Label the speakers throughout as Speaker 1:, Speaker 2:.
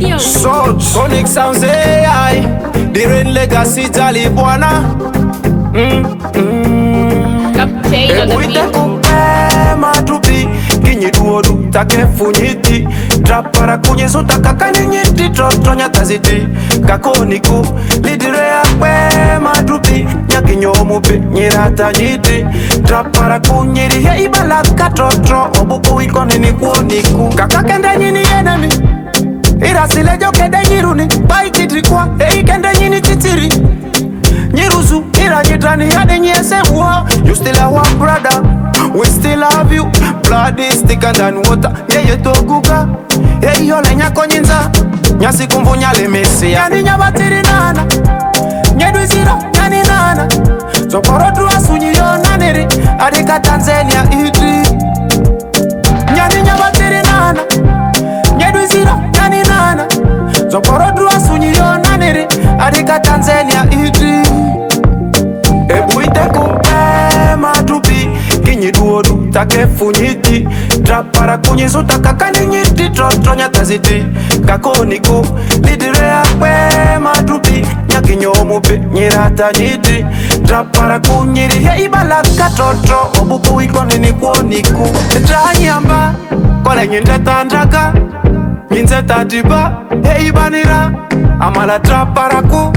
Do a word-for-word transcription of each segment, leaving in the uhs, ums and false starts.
Speaker 1: Radio.
Speaker 2: Soch, Sonic Sounds A I, the Rain Legacy Jali Bwana. Mm, mm.
Speaker 1: Captain on the
Speaker 2: Ebuite
Speaker 1: beat.
Speaker 2: kupe matupi, kinyi duodu take funyiti. Trapara kunye suta kakani nyiti, trotonya taziti. Kakoniku, lidire ya kwe matupi, nyaki nyomupe, nyirata nyiti. Trapara kunyiri ya ibala katotro, obuku wiko nini kuoniku. Kakakenda nyini enemy, irasile joke de nyiruni, baikitrikwa, hei kende nyini titiri. Nyiruzu, ira jitani hadi nyese uwa. You still our brother, we still love you. Blood is thicker than water, yeah you toguka. Hey yole nyako nyinza, nyasi kumbu nyale mesi. Yani nyabatiri nana, nyedu zero, nyani nana. Zoporo tuwa sunyi yo naniri, adika Tanzania itri. Nyani nyabatiri nana, nyedu zero, nyani nana. Zoporo tuwa sunyi yo naniri, adika Tanzania itri. Ebuite kupe matupi, kinyi duodu take funyiti. Trapara kunyi suta kakani nyiti, trotonya taziti. Kakoniku, lidire ya kwe matupi, nyaki nyomupe, nyirata nyiti. Trapara kunyiri ya ibala katotro, obuku wiko nini kuoniku. Tranyamba, kole nyinte tandraka, nyinze tatiba, hei banira, amala trapara ku.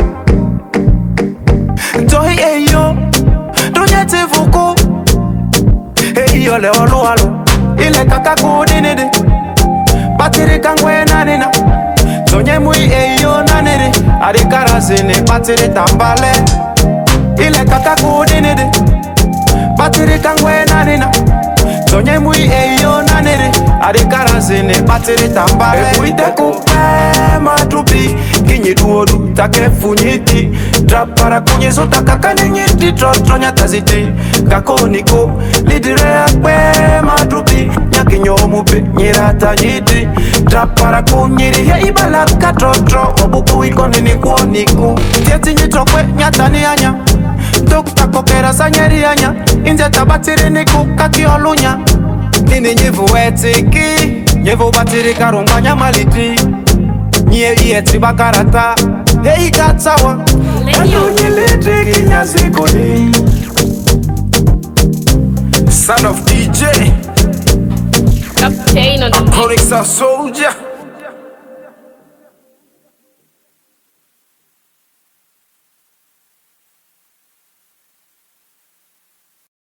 Speaker 2: Tohi eyo, tunyeti fuku. Eyo le olu alu, ile kaka kudinidi. Batiri kangwe nanina, tonye mui eyo naniri. Adikara zini, batiri tambale. Ile kaka kudinidi. Batiri kangwe nanina, tonye mui eyo naniri. Adikara zini, batiri tambale. Ebuite kupe matupi, kinyi duodu take funyiti. Trapara kunyi suta kakani nyiti, trotonya taziti. Kakoniko, lidire ya kwe matupi, nyaki nyomupe, nyirata nyiti. Trapara kunyiri ya ibala katotro, obuku wiko nini kuoniku. Tieti nyitokwe, nyatani anya. Dokta kokera sanyeri anya. Inze tabatiri niku kaki olunya. Nini nyivu etiki, nyivu batiri karunga nyamaliti. Nye ieti bakarata, hei katsawa. Endo nyiliti kinyasikuni. Son of D J,
Speaker 1: Captain on the beat.
Speaker 2: Onyx a soldier.